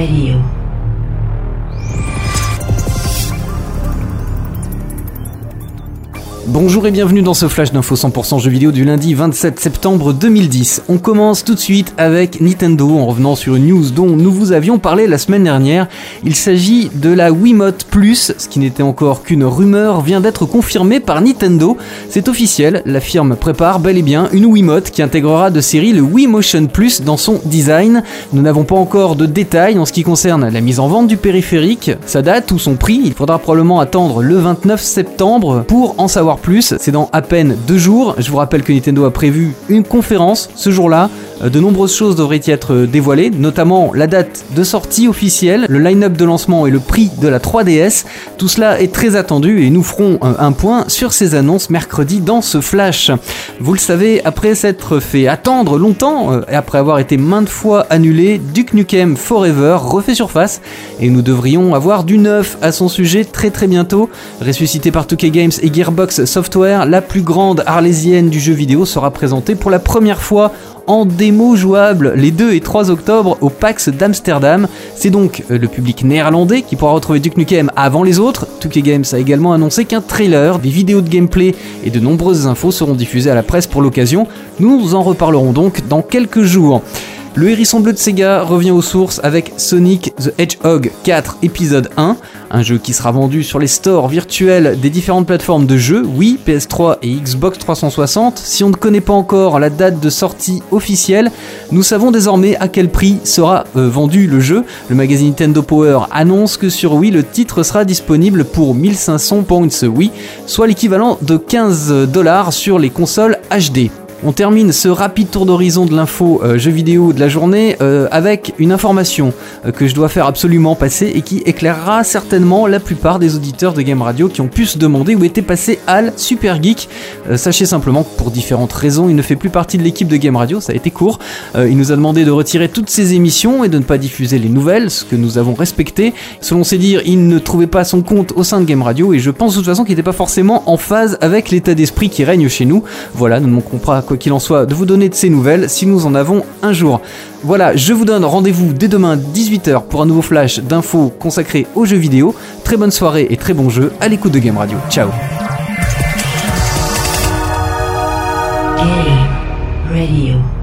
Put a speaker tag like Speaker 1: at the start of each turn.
Speaker 1: Radio.
Speaker 2: Bonjour et bienvenue dans ce flash d'infos 100% jeux vidéo du lundi 27 septembre 2010. On commence tout de suite avec Nintendo en revenant sur une news dont nous vous avions parlé la semaine dernière. Il s'agit de la Wiimote Plus, ce qui n'était encore qu'une rumeur, vient d'être confirmé par Nintendo. C'est officiel, la firme prépare bel et bien une Wiimote qui intégrera de série le Wii Motion Plus dans son design. Nous n'avons pas encore de détails en ce qui concerne la mise en vente du périphérique, sa date ou son prix. Il faudra probablement attendre le 29 septembre pour en savoir plus. C'est dans à peine 2 jours. Je vous rappelle que Nintendo a prévu une conférence ce jour-là. De nombreuses choses devraient y être dévoilées, notamment la date de sortie officielle, le line-up de lancement et le prix de la 3DS. Tout cela est très attendu et nous ferons un point sur ces annonces mercredi dans ce flash. Vous le savez, après s'être fait attendre longtemps et après avoir été maintes fois annulé, Duke Nukem Forever refait surface et nous devrions avoir du neuf à son sujet très bientôt. Ressuscité par 2K Games et Gearbox Software, la plus grande arlésienne du jeu vidéo sera présentée pour la première fois en démo jouable les 2 et 3 octobre au PAX d'Amsterdam. C'est donc le public néerlandais qui pourra retrouver Duke Nukem avant les autres. 2K Games a également annoncé qu'un trailer, des vidéos de gameplay et de nombreuses infos seront diffusées à la presse pour l'occasion. Nous en reparlerons donc dans quelques jours. Le hérisson bleu de Sega revient aux sources avec Sonic the Hedgehog 4 épisode 1, un jeu qui sera vendu sur les stores virtuels des différentes plateformes de jeux, Wii, PS3 et Xbox 360. Si on ne connaît pas encore la date de sortie officielle, nous savons désormais à quel prix sera vendu le jeu. Le magazine Nintendo Power annonce que sur Wii, le titre sera disponible pour 1500 points Wii, soit l'équivalent de $15 sur les consoles HD. On termine ce rapide tour d'horizon de l'info jeux vidéo de la journée avec une information que je dois faire absolument passer et qui éclairera certainement la plupart des auditeurs de Game Radio qui ont pu se demander où était passé Al Super Geek. Sachez simplement que pour différentes raisons, il ne fait plus partie de l'équipe de Game Radio, ça a été court. Il nous a demandé de retirer toutes ses émissions et de ne pas diffuser les nouvelles, ce que nous avons respecté. Selon ses dires, il ne trouvait pas son compte au sein de Game Radio et je pense de toute façon qu'il n'était pas forcément en phase avec l'état d'esprit qui règne chez nous. Voilà, nous ne manquerons pas, quoi qu'il en soit, de vous donner de ces nouvelles si nous en avons un jour. Voilà, je vous donne rendez-vous dès demain 18h pour un nouveau flash d'infos consacré aux jeux vidéo. Très bonne soirée et très bon jeu à l'écoute de Game Radio. Ciao.
Speaker 1: Game Radio.